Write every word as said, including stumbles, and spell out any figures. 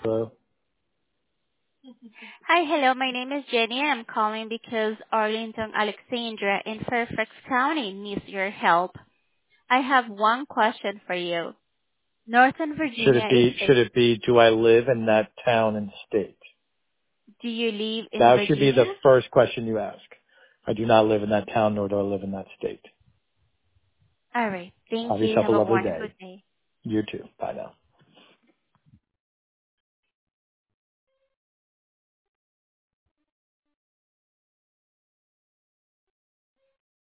Hello? Hi, hello. My name is Jenny. I'm calling because Arlington, Alexandria in Fairfax County needs your help. I have one question for you. Northern Should it Virginia is be, a, should it be, do I live in that town and state? do you live in That should be the Virginia? first question you ask. I do not live in that town, nor do I live in that state. All right. Thank Have you. yourself a Have a lovely wonderful day. day. You too. Bye now.